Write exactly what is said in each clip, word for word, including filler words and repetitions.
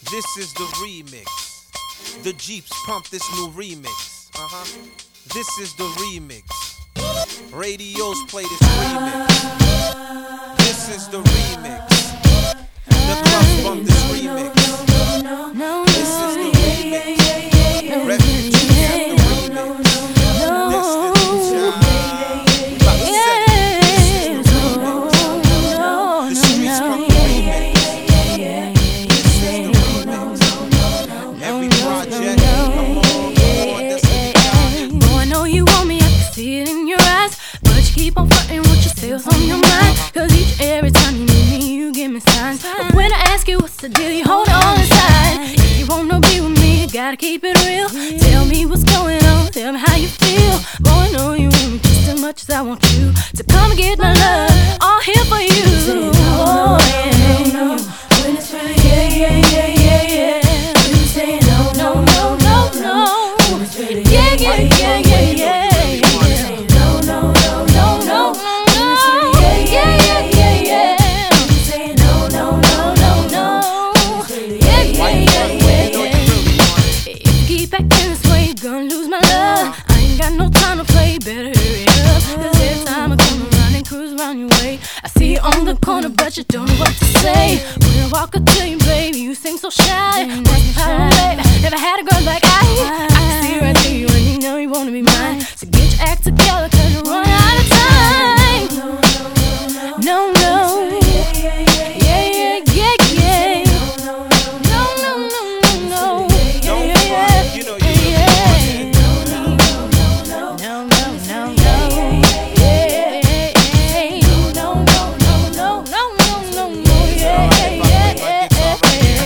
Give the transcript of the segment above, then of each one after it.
This is the remix. The Jeeps pump this new remix. Uh-huh. This is the remix. Radios play this remix. This is the remix. The clubs bump this remix. This is the remix. Refugees at the remix. Destiny's Child. About to set it. This is the remix. The streets pump the remix. This is the remix. Every project, come on, come on, Destiny's Child. Boy, I know you want me, I can see it in your eyes, but you keep on frontin' with your sales on your mind. Cause each and every time you need me, you give me signs. But when I ask you what's the deal, you hold on inside. If you wanna be with me, you gotta keep it real. Tell me what's going on, tell me how you feel. Boy, I know you want me just as much as I want you to come and get my love, all here for you. Oh, yeah. When it's really yeah, yeah, yeah, yeah, yeah. When you say no, no, no, no, no. When it's really yeah, yeah, yeah, yeah, yeah. No, no, no, no, no. Yeah, yeah, yeah, yeah, yeah. When you say no, no, no, no, no. Yeah, yeah, yeah, yeah, yeah. If you keep acting this way, you're gonna lose my love. I ain't got no time to play, better hurry up. Cause every time I come around and cruise around your way, I see you on the corner, but you don't know what to say. When I walk up to you, baby, you seem so shy. What's the problem, baby? Never had a girl like I. I can see right through you and you know you wanna be mine. So get your act together, cause you're running out of time. No, no. Yeah, yeah, yeah, yeah. No, no, no, no, no. Don't Yeah, front, you know you yeah. look No, no, no, no, no. Yeah. No, no, no, no, no, no, no, no. Yeah, yeah, yeah.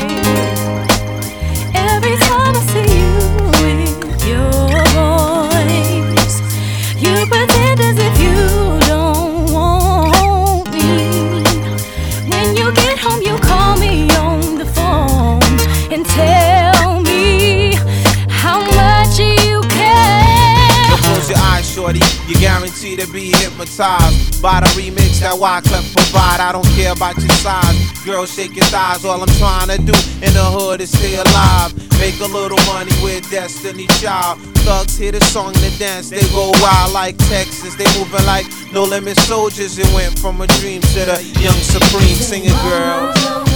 Every time I see you with your voice, you pretend as if you don't want me. When you get home, you call me on the phone and tell me how much you care. Close your eyes, shorty. You guaranteed to be hypnotized by the remix that Wyclef provide. I don't care about your size. Girl, shake your thighs. All I'm trying to do in the hood is stay alive. Make a little money with Destiny Child. Thugs hear the song to dance. They go wild like Texas. They moving like No Limit Soldiers. It went from a dream to the young supreme. Sing it, girl.